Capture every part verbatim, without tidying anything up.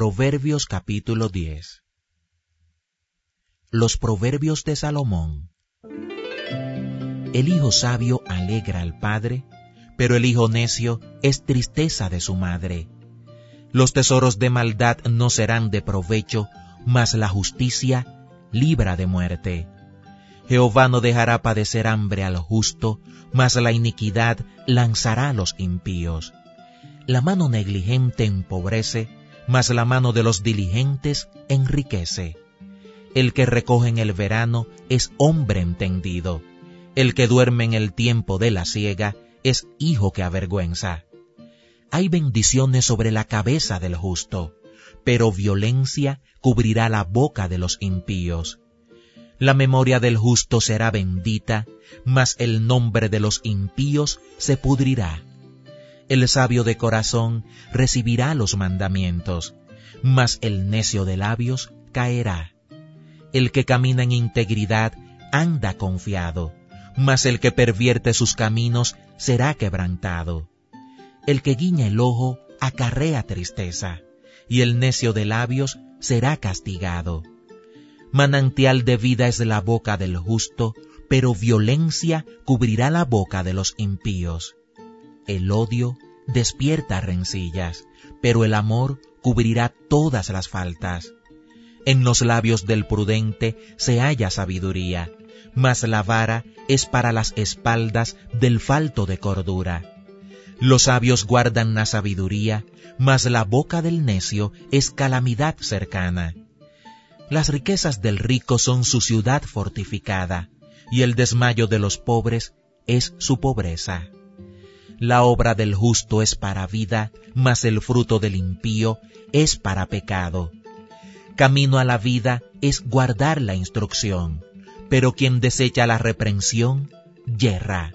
Proverbios capítulo diez. Los proverbios de Salomón. El hijo sabio alegra al padre, pero el hijo necio es tristeza de su madre. Los tesoros de maldad no serán de provecho, mas la justicia libra de muerte. Jehová no dejará padecer hambre al justo, mas la iniquidad lanzará a los impíos. La mano negligente empobrece, mas la mano de los diligentes enriquece. El que recoge en el verano es hombre entendido. El que duerme en el tiempo de la siega es hijo que avergüenza. Hay bendiciones sobre la cabeza del justo, pero violencia cubrirá la boca de los impíos. La memoria del justo será bendita, mas el nombre de los impíos se pudrirá. El sabio de corazón recibirá los mandamientos, mas el necio de labios caerá. El que camina en integridad anda confiado, mas el que pervierte sus caminos será quebrantado. El que guiña el ojo acarrea tristeza, y el necio de labios será castigado. Manantial de vida es la boca del justo, pero violencia cubrirá la boca de los impíos. El odio despierta rencillas, pero el amor cubrirá todas las faltas. En los labios del prudente se halla sabiduría, mas la vara es para las espaldas del falto de cordura. Los sabios guardan la sabiduría, mas la boca del necio es calamidad cercana. Las riquezas del rico son su ciudad fortificada, y el desmayo de los pobres es su pobreza. La obra del justo es para vida, mas el fruto del impío es para pecado. Camino a la vida es guardar la instrucción, pero quien desecha la reprensión, yerra.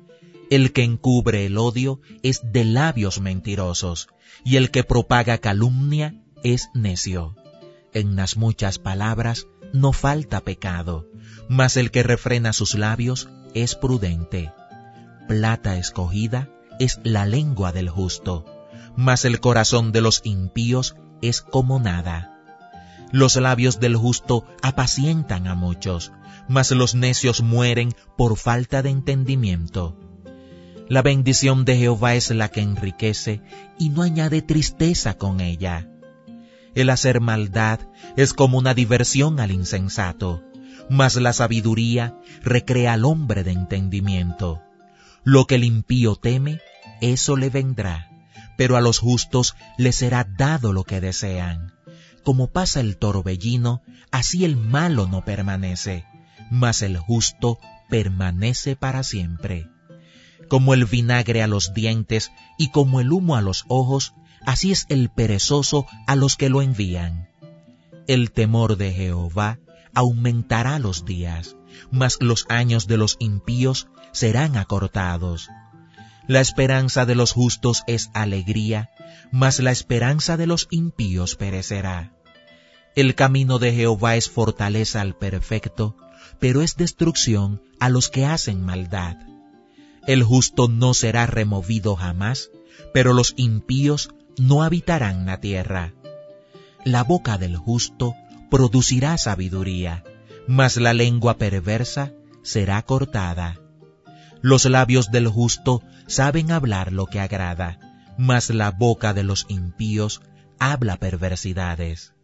El que encubre el odio es de labios mentirosos, y el que propaga calumnia es necio. En las muchas palabras no falta pecado, mas el que refrena sus labios es prudente. Plata escogida es la lengua del justo, mas el corazón de los impíos es como nada. Los labios del justo apacientan a muchos, mas los necios mueren por falta de entendimiento. La bendición de Jehová es la que enriquece, y no añade tristeza con ella. El hacer maldad es como una diversión al insensato, mas la sabiduría recrea al hombre de entendimiento. Lo que el impío teme, eso le vendrá, pero a los justos les será dado lo que desean. Como pasa el torbellino, así el malo no permanece, mas el justo permanece para siempre. Como el vinagre a los dientes y como el humo a los ojos, así es el perezoso a los que lo envían. El temor de Jehová aumentará los días, mas los años de los impíos serán acortados. La esperanza de los justos es alegría, mas la esperanza de los impíos perecerá. El camino de Jehová es fortaleza al perfecto, pero es destrucción a los que hacen maldad. El justo no será removido jamás, pero los impíos no habitarán la tierra. La boca del justo producirá sabiduría, mas la lengua perversa será cortada. Los labios del justo saben hablar lo que agrada, mas la boca de los impíos habla perversidades.